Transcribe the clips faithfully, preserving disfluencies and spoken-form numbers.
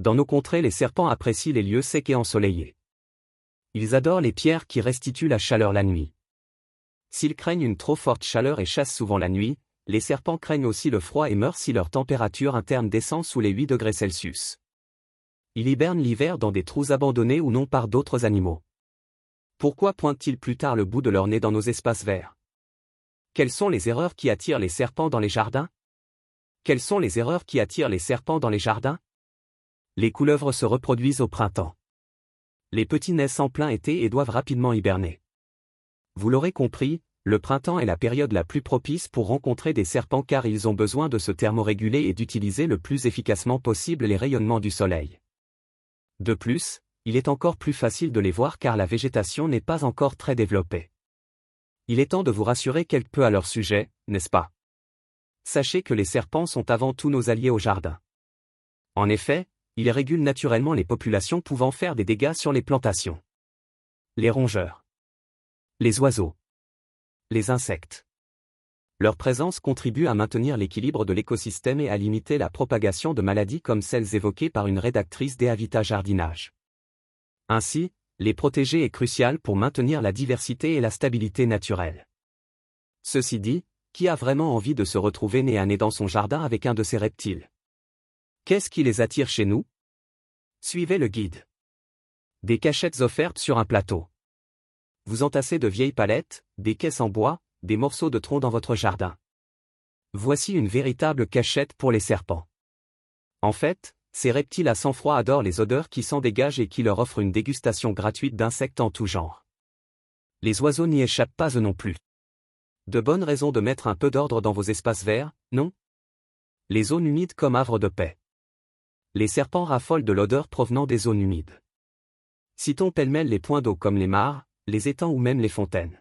Dans nos contrées, les serpents apprécient les lieux secs et ensoleillés. Ils adorent les pierres qui restituent la chaleur la nuit. S'ils craignent une trop forte chaleur et chassent souvent la nuit, les serpents craignent aussi le froid et meurent si leur température interne descend sous les huit degrés Celsius. Ils hibernent l'hiver dans des trous abandonnés ou non par d'autres animaux. Pourquoi pointent-ils plus tard le bout de leur nez dans nos espaces verts? Quelles sont les erreurs qui attirent les serpents dans les jardins? Quelles sont les erreurs qui attirent les serpents dans les jardins? Les couleuvres se reproduisent au printemps. Les petits naissent en plein été et doivent rapidement hiberner. Vous l'aurez compris, le printemps est la période la plus propice pour rencontrer des serpents car ils ont besoin de se thermoréguler et d'utiliser le plus efficacement possible les rayonnements du soleil. De plus, il est encore plus facile de les voir car la végétation n'est pas encore très développée. Il est temps de vous rassurer quelque peu à leur sujet, n'est-ce pas? Sachez que les serpents sont avant tout nos alliés au jardin. En effet, ils régulent naturellement les populations pouvant faire des dégâts sur les plantations. Les rongeurs. Les oiseaux. Les insectes. Leur présence contribue à maintenir l'équilibre de l'écosystème et à limiter la propagation de maladies comme celles évoquées par une rédactrice d'Habitat Jardinage. Ainsi, les protéger est crucial pour maintenir la diversité et la stabilité naturelle. Ceci dit, qui a vraiment envie de se retrouver nez à nez dans son jardin avec un de ces reptiles? Qu'est-ce qui les attire chez nous? Suivez le guide. Des cachettes offertes sur un plateau. Vous entassez de vieilles palettes, des caisses en bois, des morceaux de tronc dans votre jardin. Voici une véritable cachette pour les serpents. En fait, ces reptiles à sang-froid adorent les odeurs qui s'en dégagent et qui leur offrent une dégustation gratuite d'insectes en tout genre. Les oiseaux n'y échappent pas eux non plus. De bonnes raisons de mettre un peu d'ordre dans vos espaces verts, non? Les zones humides comme havre de paix. Les serpents raffolent de l'odeur provenant des zones humides. Citons pêle-mêle les points d'eau comme les mares, les étangs ou même les fontaines.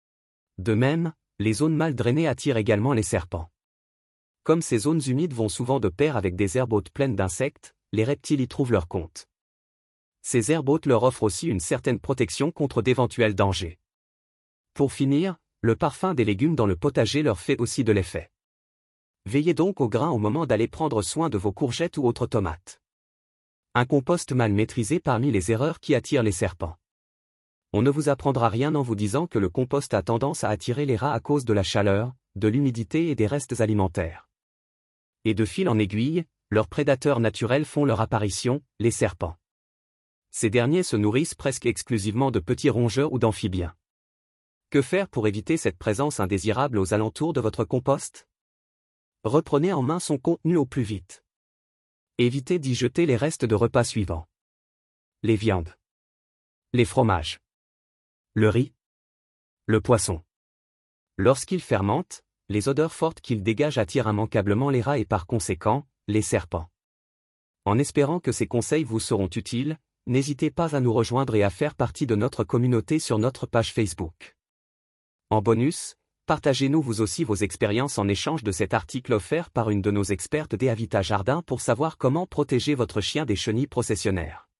De même, les zones mal drainées attirent également les serpents. Comme ces zones humides vont souvent de pair avec des herbes hautes pleines d'insectes, les reptiles y trouvent leur compte. Ces herbes hautes leur offrent aussi une certaine protection contre d'éventuels dangers. Pour finir, le parfum des légumes dans le potager leur fait aussi de l'effet. Veillez donc au grain au moment d'aller prendre soin de vos courgettes ou autres tomates. Un compost mal maîtrisé parmi les erreurs qui attirent les serpents. On ne vous apprendra rien en vous disant que le compost a tendance à attirer les rats à cause de la chaleur, de l'humidité et des restes alimentaires. Et de fil en aiguille, leurs prédateurs naturels font leur apparition, les serpents. Ces derniers se nourrissent presque exclusivement de petits rongeurs ou d'amphibiens. Que faire pour éviter cette présence indésirable aux alentours de votre compost? Reprenez en main son contenu au plus vite. Évitez d'y jeter les restes de repas suivants. Les viandes. Les fromages. Le riz. Le poisson. Lorsqu'ils fermentent, les odeurs fortes qu'ils dégagent attirent immanquablement les rats et par conséquent, les serpents. En espérant que ces conseils vous seront utiles, n'hésitez pas à nous rejoindre et à faire partie de notre communauté sur notre page Facebook. En bonus, partagez-nous vous aussi vos expériences en échange de cet article offert par une de nos expertes d'Habitat Jardin pour savoir comment protéger votre chien des chenilles processionnaires.